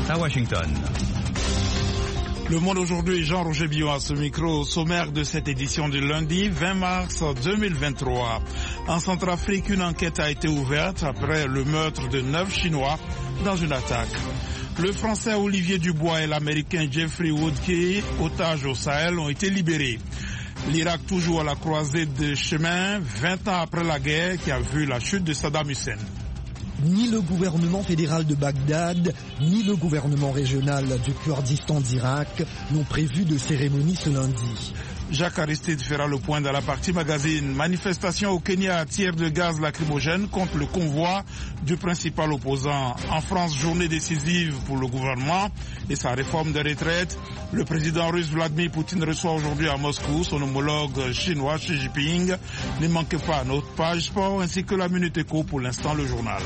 à Washington. Le Monde aujourd'hui, Jean-Roger Billon à ce micro, au sommaire de cette édition du lundi 20 mars 2023. En Centrafrique, une enquête a été ouverte après le meurtre de 9 Chinois dans une attaque. Le Français Olivier Dubois et l'Américain Jeffrey Woodkey, otages au Sahel, ont été libérés. L'Irak toujours à la croisée des chemins, 20 ans après la guerre qui a vu la chute de Saddam Hussein. Ni le gouvernement fédéral de Bagdad, ni le gouvernement régional du Kurdistan d'Irak n'ont prévu de cérémonie ce lundi. Jacques Aristide fera le point dans la partie magazine. Manifestation au Kenya, tir de gaz lacrymogène contre le convoi du principal opposant. En France, journée décisive pour le gouvernement et sa réforme des retraites. Le président russe Vladimir Poutine reçoit aujourd'hui à Moscou son homologue chinois Xi Jinping. Ne manquez pas notre page sport ainsi que la Minute Éco, pour l'instant le journal.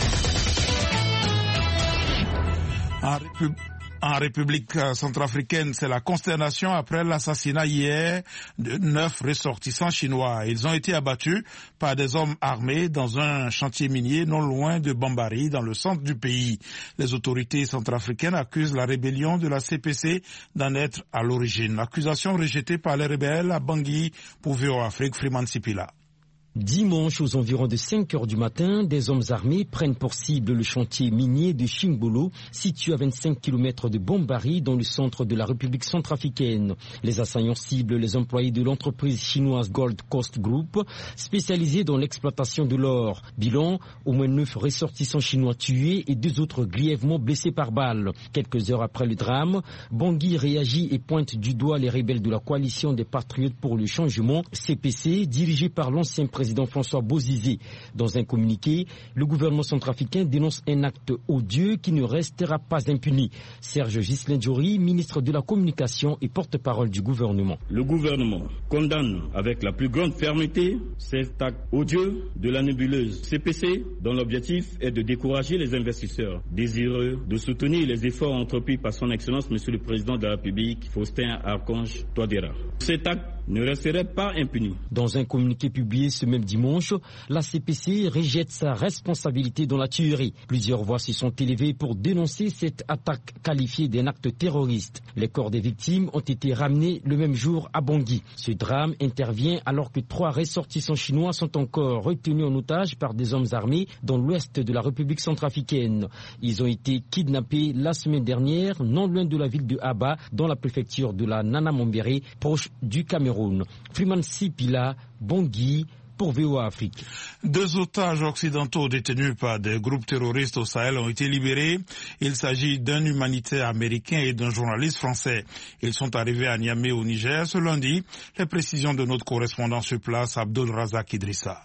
En République centrafricaine, c'est la consternation après l'assassinat hier de 9 ressortissants chinois. Ils ont été abattus par des hommes armés dans un chantier minier non loin de Bambari, dans le centre du pays. Les autorités centrafricaines accusent la rébellion de la CPC d'en être à l'origine. Accusation rejetée par les rebelles à Bangui pour VOA Afrique, Freeman Sipila. Dimanche, aux environs de 5 heures du matin, des hommes armés prennent pour cible le chantier minier de Chimbolo, situé à 25 km de Bambari, dans le centre de la République centrafricaine. Les assaillants ciblent les employés de l'entreprise chinoise Gold Coast Group, spécialisée dans l'exploitation de l'or. Bilan, au moins 9 ressortissants chinois tués et 2 autres grièvement blessés par balle. Quelques heures après le drame, Bangui réagit et pointe du doigt les rebelles de la coalition des Patriotes pour le changement, CPC, dirigée par l'ancien président François Bozizé. Dans un communiqué, le gouvernement centrafricain dénonce un acte odieux qui ne restera pas impuni. Serge Ghislain-Diori, ministre de la Communication et porte-parole du gouvernement. Le gouvernement condamne avec la plus grande fermeté cet acte odieux de la nébuleuse CPC, dont l'objectif est de décourager les investisseurs désireux de soutenir les efforts entrepris par son Excellence Monsieur le Président de la République, Faustin Archange Touadéra. Cet acte ne resterait pas impuni. Dans un communiqué publié ce même dimanche, la CPC rejette sa responsabilité dans la tuerie. Plusieurs voix se sont élevées pour dénoncer cette attaque qualifiée d'un acte terroriste. Les corps des victimes ont été ramenés le même jour à Bangui. Ce drame intervient alors que 3 ressortissants chinois sont encore retenus en otage par des hommes armés dans l'ouest de la République centrafricaine. Ils ont été kidnappés la semaine dernière, non loin de la ville de Aba, dans la préfecture de la Nana Mombéré, proche du Cameroun. Freeman Sipila, Bangui, pour VOA Afrique. 2 otages occidentaux détenus par des groupes terroristes au Sahel ont été libérés. Il s'agit d'un humanitaire américain et d'un journaliste français. Ils sont arrivés à Niamey au Niger ce lundi. Les précisions de notre correspondant sur place, Abdul Razak Idrissa.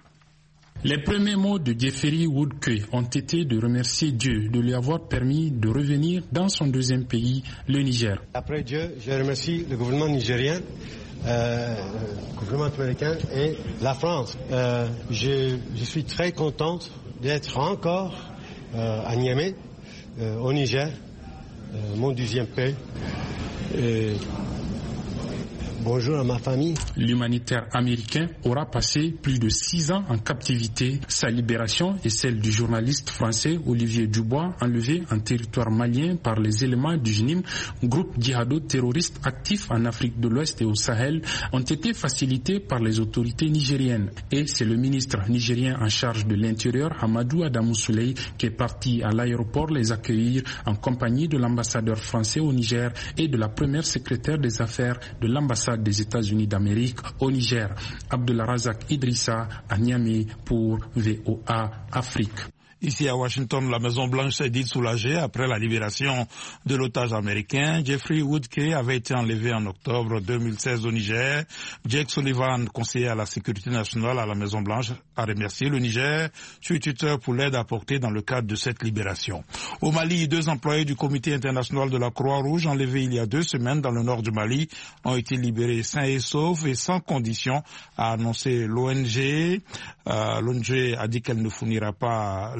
Les premiers mots de Jeffrey Woodkey ont été de remercier Dieu de lui avoir permis de revenir dans son deuxième pays, le Niger. Après Dieu, je remercie le gouvernement nigérien, le gouvernement américain et la France. Je suis très contente d'être encore à Niamey, au Niger, mon deuxième pays. Bonjour à ma famille. L'humanitaire américain aura passé plus de 6 ans en captivité. Sa libération est celle du journaliste français Olivier Dubois, enlevé en territoire malien par les éléments du JNIM, groupe djihado-terroriste actif en Afrique de l'Ouest et au Sahel, ont été facilités par les autorités nigériennes. Et c'est le ministre nigérien en charge de l'Intérieur, Amadou Adamou Souley, qui est parti à l'aéroport les accueillir en compagnie de l'ambassadeur français au Niger et de la première secrétaire des affaires de l'ambassade des États-Unis d'Amérique au Niger. Abdullah Razak Idrissa à Niamey pour VOA Afrique. Ici à Washington, la Maison-Blanche s'est dite soulagée après la libération de l'otage américain. Jeffrey Woodkey avait été enlevé en octobre 2016 au Niger. Jake Sullivan, conseiller à la sécurité nationale à la Maison-Blanche, a remercié le Niger sur Twitter pour l'aide apportée dans le cadre de cette libération. Au Mali, 2 employés du Comité international de la Croix-Rouge enlevés il y a 2 semaines dans le nord du Mali ont été libérés sains et saufs et sans condition, a annoncé l'ONG. L'ONG a dit qu'elle ne fournira pas les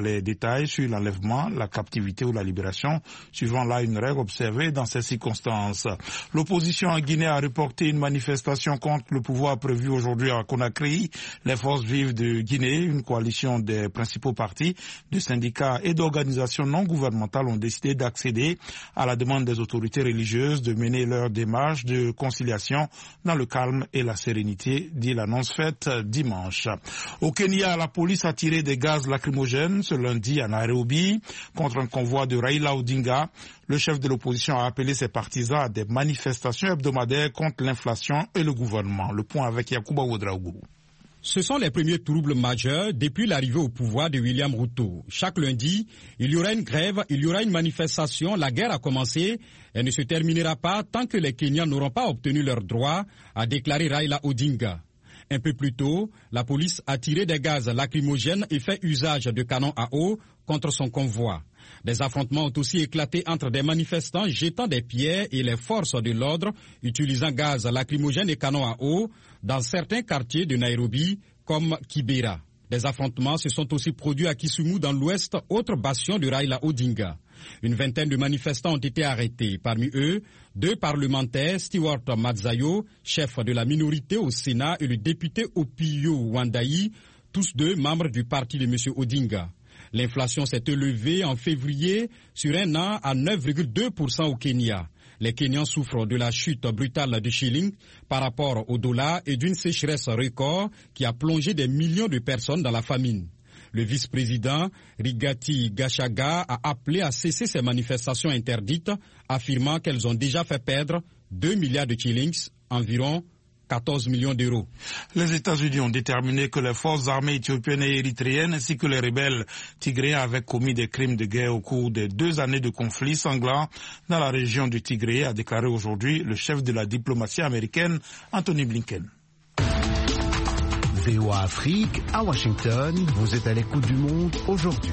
les détails sur l'enlèvement, la captivité ou la libération, suivant là une règle observée dans ces circonstances. L'opposition en Guinée a reporté une manifestation contre le pouvoir prévue aujourd'hui à Conakry. Les forces vives de Guinée, une coalition des principaux partis, de syndicats et d'organisations non gouvernementales ont décidé d'accéder à la demande des autorités religieuses de mener leur démarche de conciliation dans le calme et la sérénité, dit l'annonce faite dimanche. Au Kenya, la police a tiré des gaz lacrymogènes ce lundi à Nairobi contre un convoi de Raila Odinga. Le chef de l'opposition a appelé ses partisans à des manifestations hebdomadaires contre l'inflation et le gouvernement. Le point avec Yacouba Ouedraogo. Ce sont les premiers troubles majeurs depuis l'arrivée au pouvoir de William Ruto. Chaque lundi, il y aura une grève, il y aura une manifestation, la guerre a commencé et ne se terminera pas tant que les Kenyans n'auront pas obtenu leur droit, a déclaré Raila Odinga. Un peu plus tôt, la police a tiré des gaz lacrymogènes et fait usage de canons à eau contre son convoi. Des affrontements ont aussi éclaté entre des manifestants jetant des pierres et les forces de l'ordre utilisant gaz lacrymogène et canons à eau dans certains quartiers de Nairobi comme Kibera. Des affrontements se sont aussi produits à Kisumu dans l'ouest, autre bastion de Raila Odinga. Une vingtaine de manifestants ont été arrêtés. Parmi eux, 2 parlementaires, Stewart Madzayo, chef de la minorité au Sénat, et le député Opiyo Wandayi, tous 2 membres du parti de M. Odinga. L'inflation s'est élevée en février sur un an à 9,2% au Kenya. Les Kenyans souffrent de la chute brutale du shilling par rapport au dollar et d'une sécheresse record qui a plongé des millions de personnes dans la famine. Le vice-président Rigathi Gachagua a appelé à cesser ces manifestations interdites, affirmant qu'elles ont déjà fait perdre 2 milliards de shillings, environ 14 millions d'euros. Les États-Unis ont déterminé que les forces armées éthiopiennes et érythréennes ainsi que les rebelles tigréens avaient commis des crimes de guerre au cours des 2 années de conflits sanglants dans la région du Tigré, a déclaré aujourd'hui le chef de la diplomatie américaine, Anthony Blinken. VOA Afrique, à Washington, vous êtes à l'écoute du monde aujourd'hui.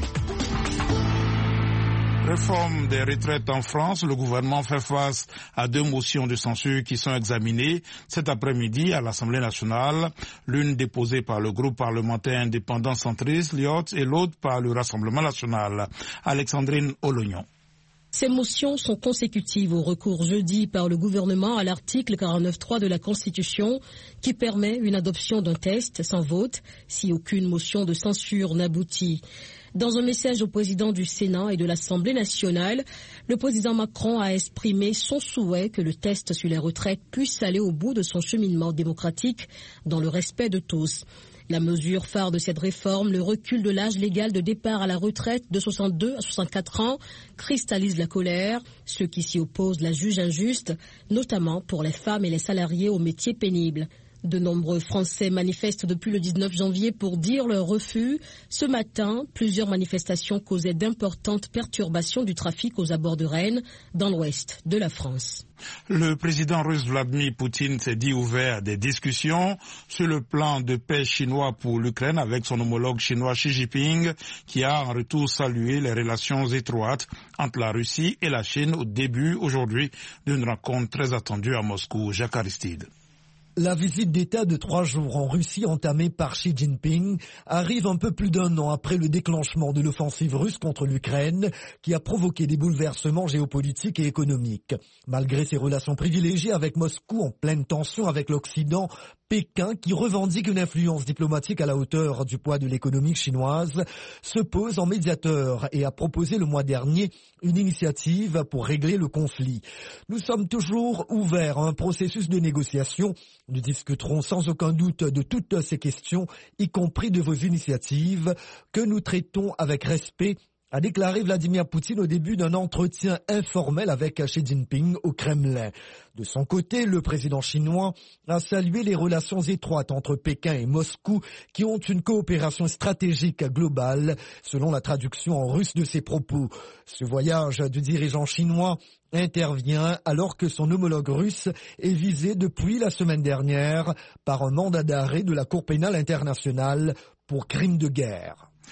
Réforme des retraites en France, le gouvernement fait face à 2 motions de censure qui sont examinées cet après-midi à l'Assemblée nationale, l'une déposée par le groupe parlementaire indépendant centriste, l'IOT, et l'autre par le Rassemblement national. Alexandrine Olognon. Ces motions sont consécutives au recours jeudi par le gouvernement à l'article 49.3 de la Constitution qui permet une adoption d'un texte sans vote si aucune motion de censure n'aboutit. Dans un message au président du Sénat et de l'Assemblée nationale, le président Macron a exprimé son souhait que le test sur les retraites puisse aller au bout de son cheminement démocratique dans le respect de tous. La mesure phare de cette réforme, le recul de l'âge légal de départ à la retraite de 62 à 64 ans, cristallise la colère. Ceux qui s'y opposent la jugent injuste, notamment pour les femmes et les salariés aux métiers pénibles. De nombreux Français manifestent depuis le 19 janvier pour dire leur refus. Ce matin, plusieurs manifestations causaient d'importantes perturbations du trafic aux abords de Rennes, dans l'ouest de la France. Le président russe Vladimir Poutine s'est dit ouvert à des discussions sur le plan de paix chinois pour l'Ukraine avec son homologue chinois Xi Jinping, qui a en retour salué les relations étroites entre la Russie et la Chine au début aujourd'hui d'une rencontre très attendue à Moscou. Jacques Aristide. La visite d'État de 3 jours en Russie entamée par Xi Jinping arrive un peu plus d'1 an après le déclenchement de l'offensive russe contre l'Ukraine qui a provoqué des bouleversements géopolitiques et économiques. Malgré ses relations privilégiées avec Moscou en pleine tension avec l'Occident, Pékin, qui revendique une influence diplomatique à la hauteur du poids de l'économie chinoise, se pose en médiateur et a proposé le mois dernier une initiative pour régler le conflit. Nous sommes toujours ouverts à un processus de négociation. Nous discuterons sans aucun doute de toutes ces questions, y compris de vos initiatives, que nous traitons avec respect, a déclaré Vladimir Poutine au début d'un entretien informel avec Xi Jinping au Kremlin. De son côté, le président chinois a salué les relations étroites entre Pékin et Moscou qui ont une coopération stratégique globale, selon la traduction en russe de ses propos. Ce voyage du dirigeant chinois intervient alors que son homologue russe est visé depuis la semaine dernière par un mandat d'arrêt de la Cour pénale internationale pour crimes de guerre.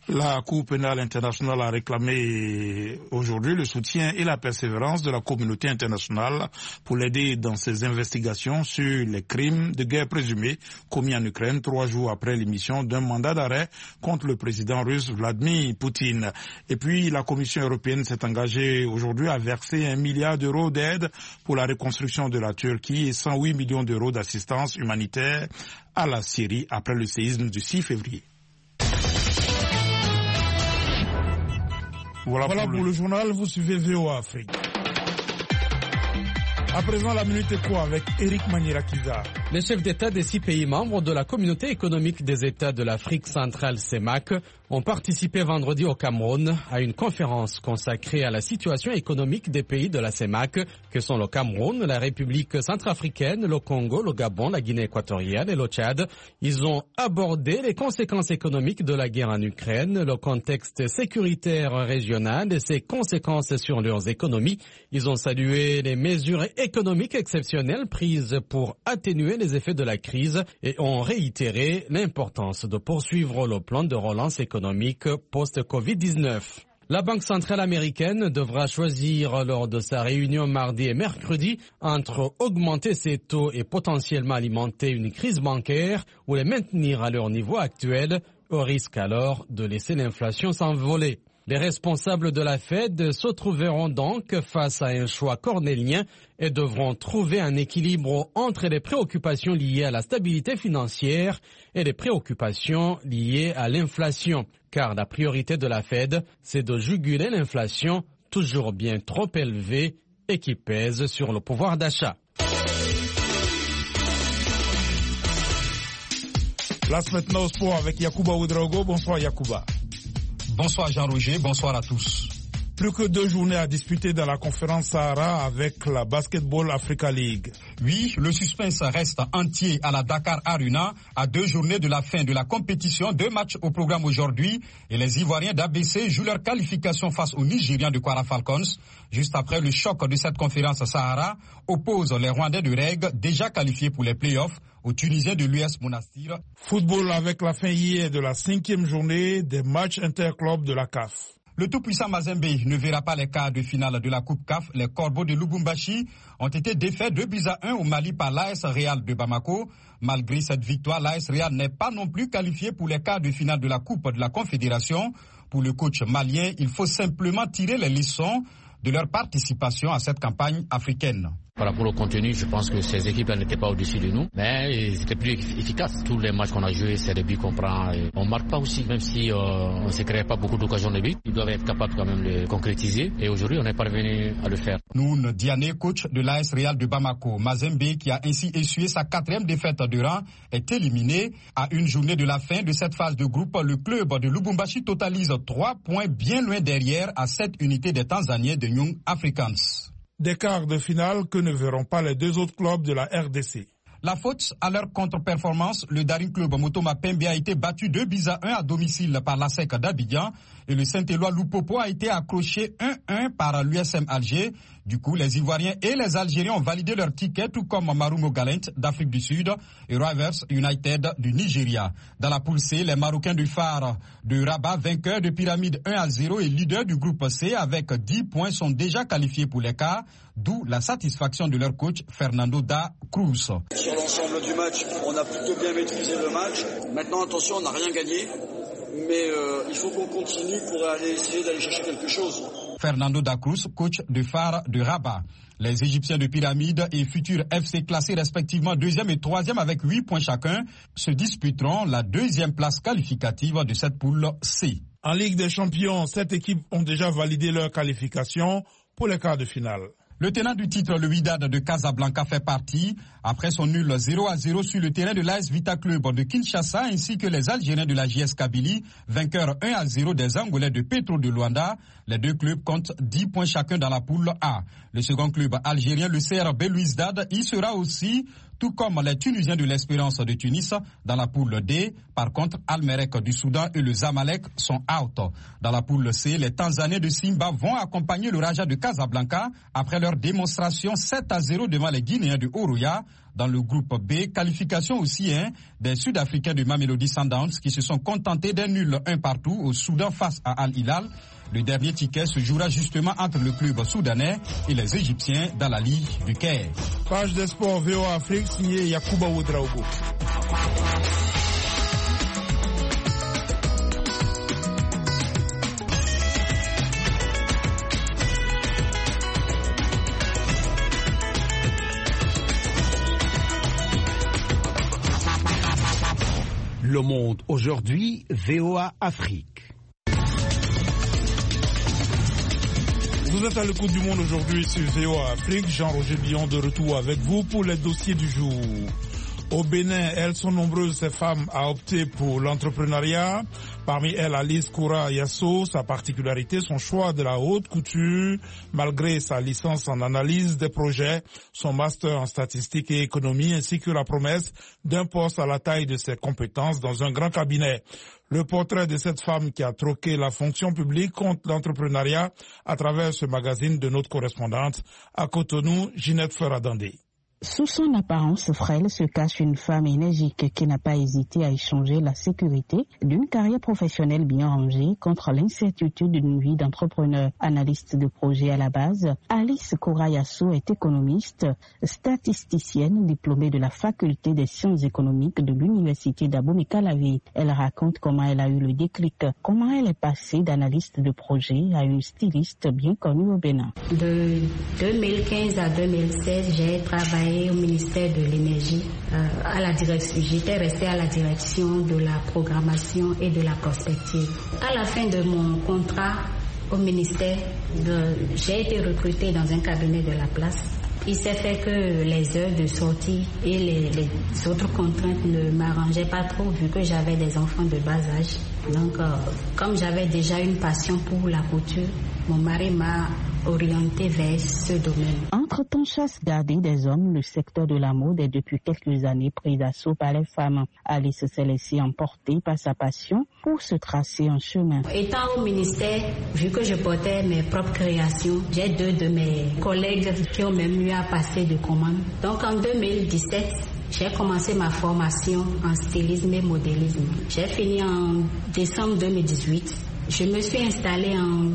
La Cour pénale internationale a réclamé aujourd'hui le soutien et la persévérance de la communauté internationale pour l'aider dans ses investigations sur les crimes de guerre présumés commis en Ukraine 3 jours après l'émission d'un mandat d'arrêt contre le président russe Vladimir Poutine. Et puis la Commission européenne s'est engagée aujourd'hui à verser 1 milliard d'euros d'aide pour la reconstruction de la Turquie et 108 millions d'euros d'assistance humanitaire à la Syrie après le séisme du 6 février. Voilà pour le journal, vous suivez VOA Afrique. À présent, la Minute Éco avec Eric Manirakiza. Les chefs d'État des 6 pays membres de la Communauté économique des États de l'Afrique centrale CEMAC ont participé vendredi au Cameroun à une conférence consacrée à la situation économique des pays de la CEMAC, que sont le Cameroun, la République centrafricaine, le Congo, le Gabon, la Guinée équatoriale et le Tchad. Ils ont abordé les conséquences économiques de la guerre en Ukraine, le contexte sécuritaire régional et ses conséquences sur leurs économies. Ils ont salué les mesures économiques exceptionnelles prises pour atténuer les effets de la crise et ont réitéré l'importance de poursuivre le plan de relance économique post-Covid-19. La Banque centrale américaine devra choisir lors de sa réunion mardi et mercredi entre augmenter ses taux et potentiellement alimenter une crise bancaire ou les maintenir à leur niveau actuel, au risque alors de laisser l'inflation s'envoler. Les responsables de la Fed se trouveront donc face à un choix cornélien et devront trouver un équilibre entre les préoccupations liées à la stabilité financière et les préoccupations liées à l'inflation. Car la priorité de la Fed, c'est de juguler l'inflation toujours bien trop élevée et qui pèse sur le pouvoir d'achat. Place maintenant au sport avec Yacouba Ouedraogo. Bonsoir Yacouba. Bonsoir Jean-Roger, bonsoir à tous. Plus que 2 journées à disputer dans la conférence Sahara avec la Basketball Africa League. Oui, le suspense reste entier à la Dakar Arena à 2 journées de la fin de la compétition. 2 matchs au programme aujourd'hui et les Ivoiriens d'ABC jouent leur qualification face aux Nigérians de Kwara Falcons. Juste après le choc de cette conférence Sahara oppose les Rwandais de Reg déjà qualifiés pour les playoffs aux Tunisiens de l'US Monastir. Football avec la fin hier de la 5e journée des matchs interclubs de la CAF. Le tout-puissant Mazembe ne verra pas les quarts de finale de la Coupe CAF. Les Corbeaux de Lubumbashi ont été défaits 2-1 au Mali par l'AS Real de Bamako. Malgré cette victoire, l'AS Real n'est pas non plus qualifié pour les quarts de finale de la Coupe de la Confédération. Pour le coach malien, il faut simplement tirer les leçons de leur participation à cette campagne africaine. Par rapport au contenu, je pense que ces équipes-là n'étaient pas au-dessus de nous, mais ils étaient plus efficaces. Tous les matchs qu'on a joués, c'est des buts qu'on prend. Et on ne marque pas aussi, même si on ne se crée pas beaucoup d'occasions de buts. Ils doivent être capables quand même de les concrétiser. Et aujourd'hui, on est parvenu à le faire. Noun Diané, coach de l'AS Real de Bamako. Mazembe, qui a ainsi essuyé sa 4e défaite de rang, est éliminé. À une journée de la fin de cette phase de groupe, le club de Lubumbashi totalise 3 points bien loin derrière à 7 unités des Tanzaniens de Young Africans. Des quarts de finale que ne verront pas les 2 autres clubs de la RDC. La faute à leur contre-performance, le Daring Club Motoma Pembe a été battu 2-1 à domicile par la SEC d'Abidjan et le Saint-Éloi Lupopo a été accroché 1-1 par l'USM Alger. Du coup, les Ivoiriens et les Algériens ont validé leur ticket, tout comme Marumo Galent d'Afrique du Sud et Rivers United du Nigeria. Dans la poule C, les Marocains du Phare de Rabat, vainqueurs de Pyramide 1-0 et leaders du groupe C avec 10 points, sont déjà qualifiés pour les quarts, d'où la satisfaction de leur coach Fernando da Cruz. Sur l'ensemble du match, on a plutôt bien maîtrisé le match. Maintenant, attention, on n'a rien gagné, mais il faut qu'on continue pour essayer d'aller chercher quelque chose. Fernando da Cruz, coach de Phare de Rabat. Les Égyptiens de Pyramide et futurs FC classés respectivement 2e et 3e avec 8 points chacun se disputeront la 2e place qualificative de cette poule C. En Ligue des Champions, 7 équipes ont déjà validé leur qualification pour les quarts de finale. Le tenant du titre, le Wydad de Casablanca, fait partie après son nul 0-0 sur le terrain de l'AS Vita Club de Kinshasa ainsi que les Algériens de la JS Kabylie, vainqueurs 1-0 des Angolais de Petro de Luanda. Les 2 clubs comptent 10 points chacun dans la poule A. Le second club algérien, le CR Belouizdad, y sera aussi, tout comme les Tunisiens de l'Espérance de Tunis dans la poule D. Par contre, Al-Merrek du Soudan et le Zamalek sont out. Dans la poule C, les Tanzaniens de Simba vont accompagner le Raja de Casablanca après leur démonstration 7-0 devant les Guinéens de Oroya. dans le groupe B. Qualification aussi des Sud-Africains de Mamelodi Sundowns qui se sont contentés d'un nul 1 partout au Soudan face à Al Hilal. Le dernier ticket se jouera justement entre le club soudanais et les Égyptiens dans la Ligue du Caire. Page des sports VOA Afrique signée Yacouba Ouedraogo. Le Monde aujourd'hui, VOA Afrique. Vous êtes à l'écoute du Monde aujourd'hui sur VOA Afrique. Jean-Roger Billon de retour avec vous pour les dossiers du jour. Au Bénin, elles sont nombreuses ces femmes à opter pour l'entrepreneuriat. Parmi elles, Alice Koura Yasso, sa particularité, son choix de la haute couture, malgré sa licence en analyse des projets, son master en statistique et économie, ainsi que la promesse d'un poste à la taille de ses compétences dans un grand cabinet. Le portrait de cette femme qui a troqué la fonction publique contre l'entrepreneuriat à travers ce magazine de notre correspondante à Cotonou, Ginette Ferradandé. Sous son apparence frêle se cache une femme énergique qui n'a pas hésité à échanger la sécurité d'une carrière professionnelle bien rangée contre l'incertitude d'une vie d'entrepreneur. Analyste de projet à la base, Alice Koura Yasso est économiste, statisticienne diplômée de la faculté des sciences économiques de l'université d'Abomey-Calavi. Elle raconte comment elle a eu le déclic, comment elle est passée d'analyste de projet à une styliste bien connue au Bénin. De 2015 à 2016, j'ai travaillé au ministère de l'énergie, à la direction. J'étais restée à la direction de la programmation et de la prospective. À la fin de mon contrat au ministère, j'ai été recrutée dans un cabinet de la place. Il s'est fait que les heures de sortie et les autres contraintes ne m'arrangeaient pas trop vu que j'avais des enfants de bas âge. Donc, comme j'avais déjà une passion pour la couture, mon mari m'a orientée vers ce domaine. Entre-temps, chasse gardée des hommes, le secteur de la mode est depuis quelques années pris d'assaut par les femmes. Alice s'est laissée emporter par sa passion pour se tracer un chemin. Étant au ministère, vu que je portais mes propres créations, j'ai 2 de mes collègues qui ont même eu à passer de commande. Donc en 2017, j'ai commencé ma formation en stylisme et modélisme. J'ai fini en décembre 2018. Je me suis installée en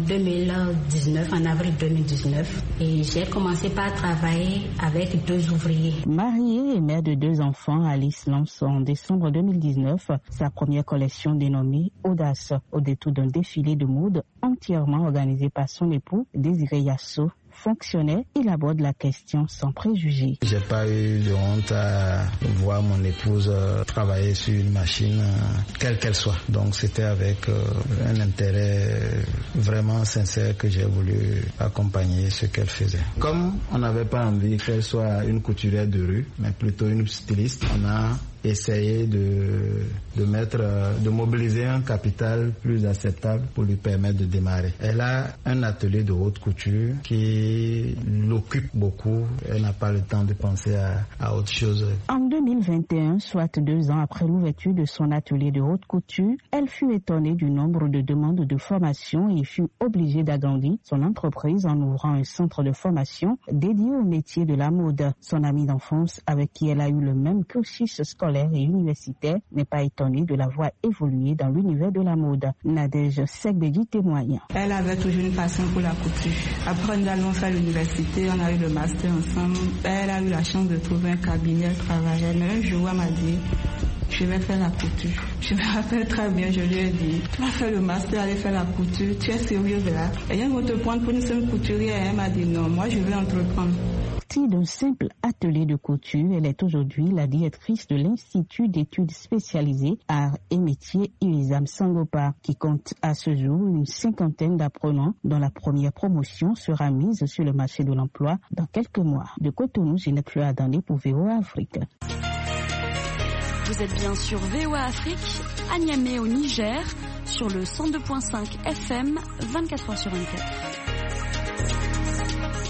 2019, en avril 2019, et j'ai commencé par travailler avec 2 ouvriers. Mariée et mère de 2 enfants, Alice lance en décembre 2019 sa première collection dénommée Audace, au détour d'un défilé de mode entièrement organisé par son époux, Désiré Yasso. Fonctionnaire, il aborde la question sans préjugés. J'ai pas eu de honte à voir mon épouse travailler sur une machine, quelle qu'elle soit. Donc c'était avec un intérêt vraiment sincère que j'ai voulu accompagner ce qu'elle faisait. Comme on n'avait pas envie qu'elle soit une couturière de rue, mais plutôt une styliste, on a essayé de mobiliser un capital plus acceptable pour lui permettre de démarrer. Elle a un atelier de haute couture qui l'occupe beaucoup. Elle n'a pas le temps de penser à autre chose. En 2021, soit 2 ans après l'ouverture de son atelier de haute couture, elle fut étonnée du nombre de demandes de formation et fut obligée d'agrandir son entreprise en ouvrant un centre de formation dédié au métier de la mode. Son amie d'enfance, avec qui elle a eu le même cursus scolaire et universitaire, n'est pas étonnée de la voir évoluer dans l'univers de la mode. Nadège Segbedi témoigne. Elle avait toujours une passion pour la couture. Après, nous allons faire l'université, on a eu le master ensemble. Elle a eu la chance de trouver un cabinet, elle travaillait. Mais un jour, elle m'a dit, je vais faire la couture. Je me rappelle très bien, je lui ai dit, tu vas faire le master, aller faire la couture, tu es sérieuse là? Et ils vont te prendre pour une seule couturière. Elle m'a dit non, moi je vais entreprendre. D'un simple atelier de couture, elle est aujourd'hui la directrice de l'Institut d'études spécialisées Arts et Métiers Ilisam Sangopa, qui compte à ce jour une 50aine d'apprenants dont la première promotion sera mise sur le marché de l'emploi dans quelques mois. De Cotonou, Ginette Ferradandé pour VOA Afrique. Vous êtes bien sur VOA Afrique, à Niamey au Niger, sur le 102.5 FM, 24h sur 24.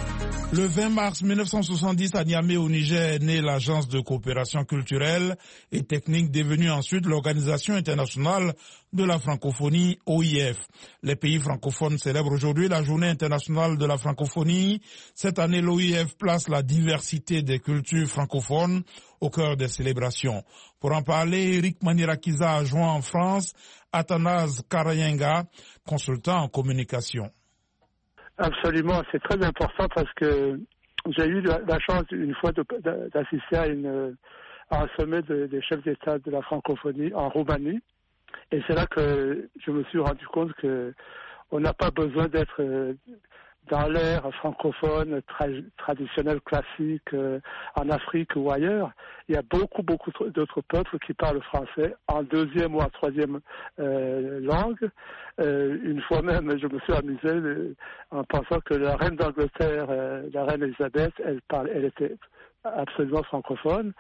Le 20 mars 1970, à Niamey, au Niger, est née l'Agence de coopération culturelle et technique, devenue ensuite l'Organisation internationale de la francophonie, OIF. Les pays francophones célèbrent aujourd'hui la Journée internationale de la francophonie. Cette année, l'OIF place la diversité des cultures francophones au cœur des célébrations. Pour en parler, Eric Manirakiza a joint en France Athanase Karayenga, consultant en communication. Absolument, c'est très important parce que j'ai eu la chance une fois d'assister à un sommet des chefs d'État de la francophonie en Roumanie. Et c'est là que je me suis rendu compte que on n'a pas besoin d'être dans l'ère francophone traditionnelle classique en Afrique ou ailleurs. Il y a beaucoup d'autres peuples qui parlent français en deuxième ou en troisième langue. Une fois même, je me suis amusé en pensant que la reine d'Angleterre, la reine Elisabeth, elle était absolument francophone.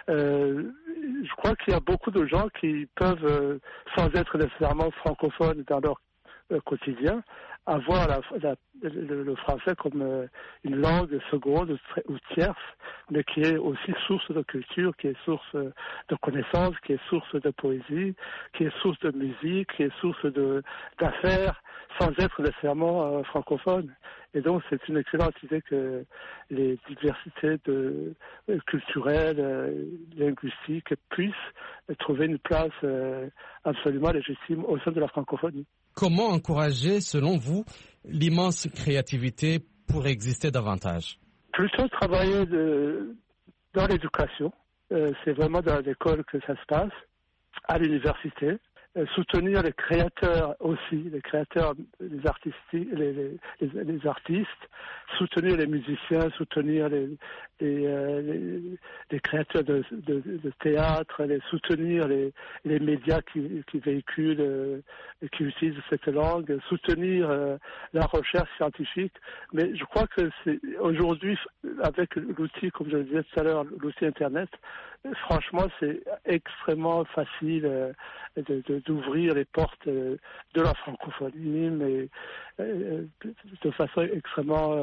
Je crois qu'il y a beaucoup de gens qui peuvent, sans être nécessairement francophones dans leur quotidien, avoir le français comme une langue seconde ou tierce, mais qui est aussi source de culture, qui est source de connaissances, qui est source de poésie, qui est source de musique, qui est source d'affaires, sans être nécessairement francophone. Et donc c'est une excellente idée que les diversités culturelles, linguistiques puissent trouver une place absolument légitime au sein de la francophonie. Comment encourager, selon vous, l'immense créativité pour exister davantage? Plutôt travailler dans l'éducation. C'est vraiment dans l'école que ça se passe, à l'université. Soutenir les créateurs aussi, les créateurs, les artistes, soutenir les musiciens, soutenir les créateurs de théâtre, soutenir les médias qui véhiculent et qui utilisent cette langue, soutenir la recherche scientifique. Mais je crois que c'est aujourd'hui, avec l'outil, comme je le disais tout à l'heure, l'outil Internet, franchement, c'est extrêmement facile d'ouvrir les portes de la francophonie, mais de façon extrêmement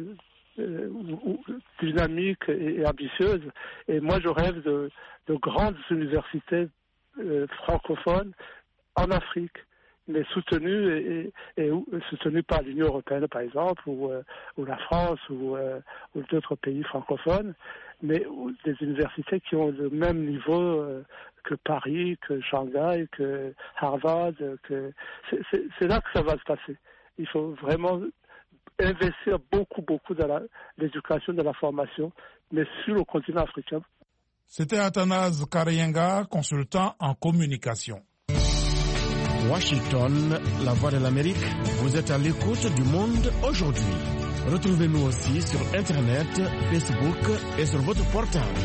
dynamique et ambitieuse. Et moi, je rêve de grandes universités francophones en Afrique, mais soutenues soutenues par l'Union européenne, par exemple, ou la France, ou d'autres pays francophones, mais des universités qui ont le même niveau que Paris, que Shanghai, que Harvard. C'est là que ça va se passer. Il faut vraiment investir beaucoup dans l'éducation, de la formation, mais sur le continent africain. C'était Athanase Karayenga, consultant en communication. Washington, la voix de l'Amérique, vous êtes à l'écoute du monde aujourd'hui. Retrouvez-nous aussi sur Internet, Facebook et sur votre portable.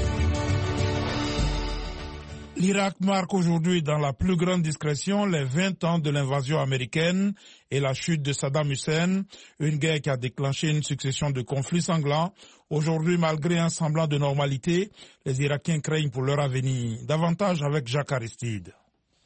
L'Irak marque aujourd'hui dans la plus grande discrétion les 20 ans de l'invasion américaine et la chute de Saddam Hussein, une guerre qui a déclenché une succession de conflits sanglants. Aujourd'hui, malgré un semblant de normalité, les Irakiens craignent pour leur avenir. Davantage avec Jacques Aristide.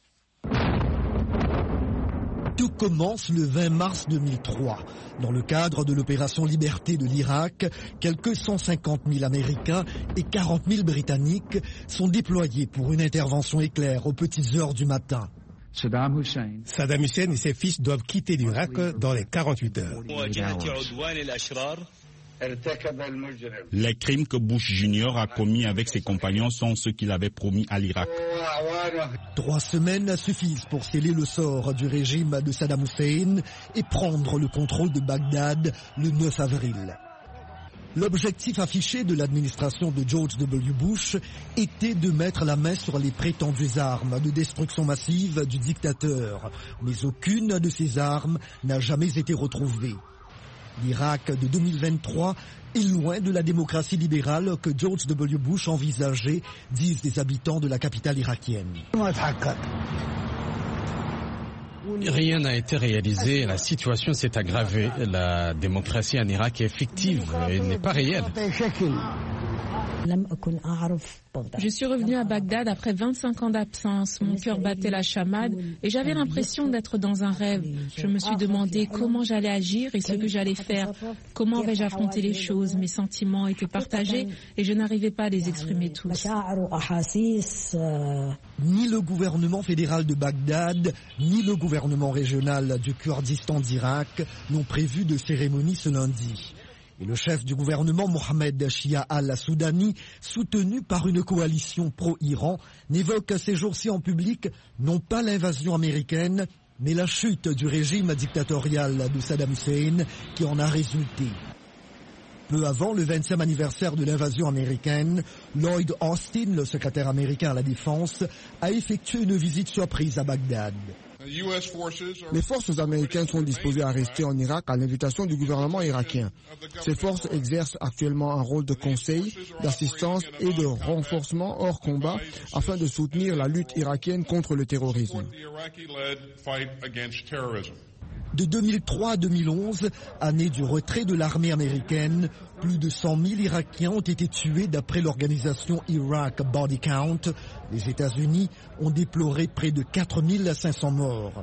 Tout commence le 20 mars 2003. Dans le cadre de l'opération Liberté de l'Irak, quelques 150 000 Américains et 40 000 Britanniques sont déployés pour une intervention éclair aux petites heures du matin. Saddam Hussein et ses fils doivent quitter l'Irak dans les 48 heures. Les crimes que Bush Jr. a commis avec ses compagnons sont ceux qu'il avait promis à l'Irak. 3 semaines suffisent pour sceller le sort du régime de Saddam Hussein et prendre le contrôle de Bagdad le 9 avril. L'objectif affiché de l'administration de George W. Bush était de mettre la main sur les prétendues armes de destruction massive du dictateur. Mais aucune de ces armes n'a jamais été retrouvée. L'Irak de 2023 est loin de la démocratie libérale que George W. Bush envisageait, disent les habitants de la capitale irakienne. Rien n'a été réalisé, la situation s'est aggravée. La démocratie en Irak est fictive et n'est pas réelle. Je suis revenue à Bagdad après 25 ans d'absence. Mon cœur battait la chamade et j'avais l'impression d'être dans un rêve. Je me suis demandé comment j'allais agir et ce que j'allais faire. Comment vais-je affronter les choses? Mes sentiments étaient partagés et je n'arrivais pas à les exprimer tous. Ni le gouvernement fédéral de Bagdad, ni le gouvernement régional du Kurdistan d'Irak n'ont prévu de cérémonie ce lundi. Et le chef du gouvernement, Mohamed Shia al-Soudani, soutenu par une coalition pro-Iran, n'évoque ces jours-ci en public non pas l'invasion américaine, mais la chute du régime dictatorial de Saddam Hussein qui en a résulté. Peu avant le 20e anniversaire de l'invasion américaine, Lloyd Austin, le secrétaire américain à la Défense, a effectué une visite surprise à Bagdad. Les forces américaines sont disposées à rester en Irak à l'invitation du gouvernement irakien. Ces forces exercent actuellement un rôle de conseil, d'assistance et de renforcement hors combat afin de soutenir la lutte irakienne contre le terrorisme. De 2003 à 2011, année du retrait de l'armée américaine, plus de 100 000 Irakiens ont été tués d'après l'organisation Iraq Body Count. Les États-Unis ont déploré près de 4 500 morts.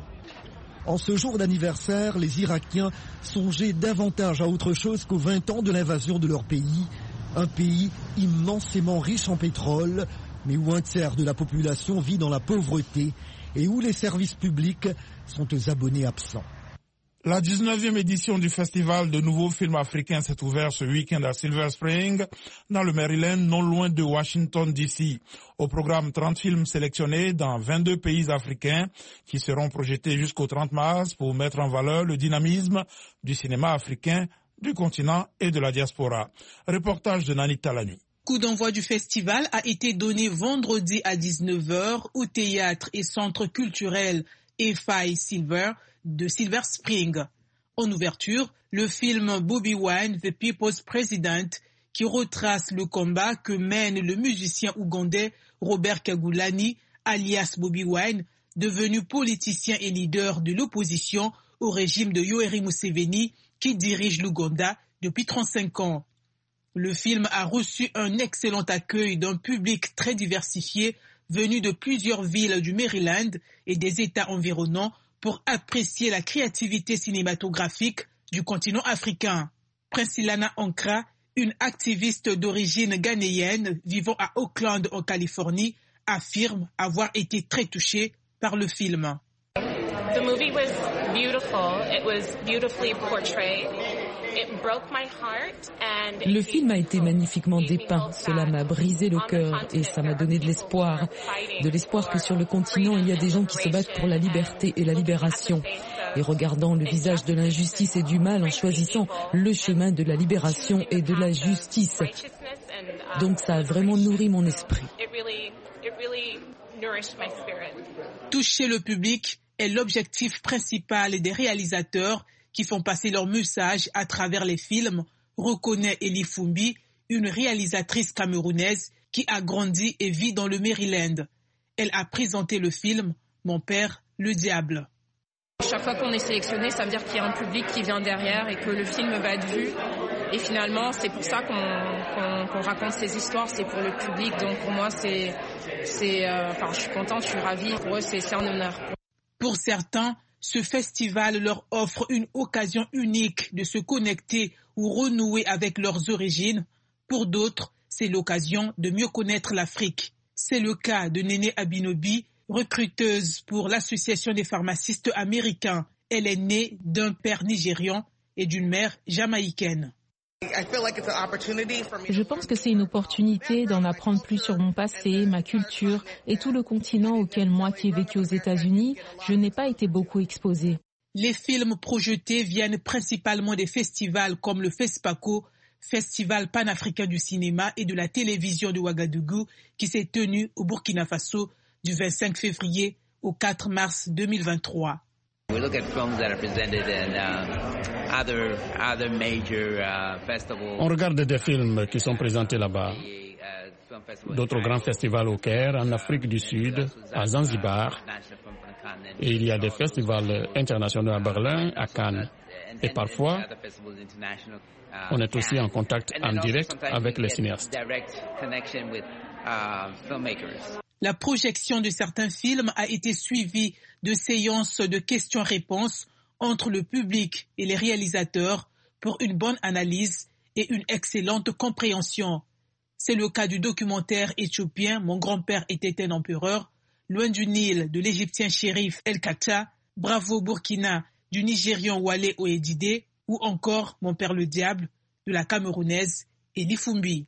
En ce jour d'anniversaire, les Irakiens songeaient davantage à autre chose qu'aux 20 ans de l'invasion de leur pays. Un pays immensément riche en pétrole, mais où un tiers de la population vit dans la pauvreté et où les services publics sont aux abonnés absents. La 19e édition du Festival de nouveaux films africains s'est ouverte ce week-end à Silver Spring, dans le Maryland, non loin de Washington, D.C. Au programme, 30 films sélectionnés dans 22 pays africains qui seront projetés jusqu'au 30 mars pour mettre en valeur le dynamisme du cinéma africain, du continent et de la diaspora. Reportage de Nani Talani. Coup d'envoi du festival a été donné vendredi à 19h au théâtre et centre culturel EFI Silver de Silver Spring. En ouverture, le film Bobi Wine, The People's President, qui retrace le combat que mène le musicien ougandais Robert Kyagulanyi, alias Bobi Wine, devenu politicien et leader de l'opposition au régime de Yoweri Museveni, qui dirige l'Ouganda depuis 35 ans. Le film a reçu un excellent accueil d'un public très diversifié venu de plusieurs villes du Maryland et des États environnants pour apprécier la créativité cinématographique du continent africain. Priscillana Ankra, une activiste d'origine ghanéenne vivant à Oakland en Californie, affirme avoir été très touchée par le film. The movie was beautiful. It was beautifully portrayed. It broke my heart and le film a été magnifiquement dépeint. Cela m'a brisé le cœur et ça m'a donné de l'espoir. De l'espoir que sur le continent, il y a des gens qui se battent pour la liberté et la libération. Et regardant le visage de l'injustice et du mal en choisissant le chemin de la libération et de la justice. Donc ça a vraiment nourri mon esprit. Toucher le public est l'objectif principal des réalisateurs qui font passer leur message à travers les films, reconnaît Elie Fumbi, une réalisatrice camerounaise qui a grandi et vit dans le Maryland. Elle a présenté le film « Mon père, le diable ». Chaque fois qu'on est sélectionné, ça veut dire qu'il y a un public qui vient derrière et que le film va être vu. Et finalement, c'est pour ça qu'on raconte ces histoires, c'est pour le public. Donc pour moi, je suis contente, je suis ravie. Pour eux, c'est un honneur. Pour certains, ce festival leur offre une occasion unique de se connecter ou renouer avec leurs origines. Pour d'autres, c'est l'occasion de mieux connaître l'Afrique. C'est le cas de Néné Abinobi, recruteuse pour l'Association des pharmacistes américains. Elle est née d'un père nigérian et d'une mère jamaïcaine. Je pense que c'est une opportunité d'en apprendre plus sur mon passé, ma culture et tout le continent auquel moi qui ai vécu aux États-Unis, je n'ai pas été beaucoup exposée. Les films projetés viennent principalement des festivals comme le FESPACO, Festival panafricain du cinéma et de la télévision de Ouagadougou, qui s'est tenu au Burkina Faso du 25 février au 4 mars 2023. On regarde des films qui sont présentés là-bas. D'autres grands festivals au Caire, en Afrique du Sud, à Zanzibar. Et il y a des festivals internationaux à Berlin, à Cannes. Et parfois, on est aussi en contact en direct avec les cinéastes. La projection de certains films a été suivie de séances de questions-réponses entre le public et les réalisateurs pour une bonne analyse et une excellente compréhension. C'est le cas du documentaire éthiopien « Mon grand-père était un empereur », Loin du Nil de l'Égyptien Chérif El Kacha, Bravo Burkina du Nigérian Wale Oedide ou encore Mon père le diable de la Camerounaise Eli Fumbi.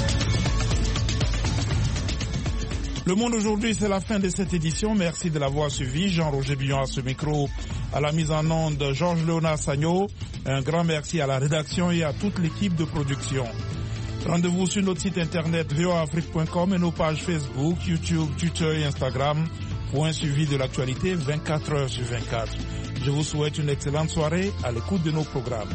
Le Monde aujourd'hui, c'est la fin de cette édition. Merci de l'avoir suivi. Jean-Roger Billon à ce micro, à la mise en onde, Georges Léonard Sagno. Un grand merci à la rédaction et à toute l'équipe de production. Rendez-vous sur notre site internet voaafrique.com et nos pages Facebook, YouTube, Twitter et Instagram pour un suivi de l'actualité 24 heures sur 24. Je vous souhaite une excellente soirée à l'écoute de nos programmes.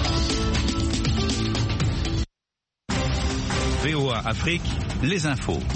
VOA Afrique, les infos.